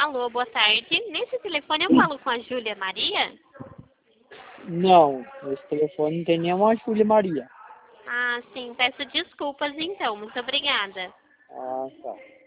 Alô, boa tarde. Nesse telefone eu falo com a Júlia Maria? Não, esse telefone não tem nenhuma Júlia Maria. Ah, sim. Peço desculpas então. Muito obrigada. Ah, tá.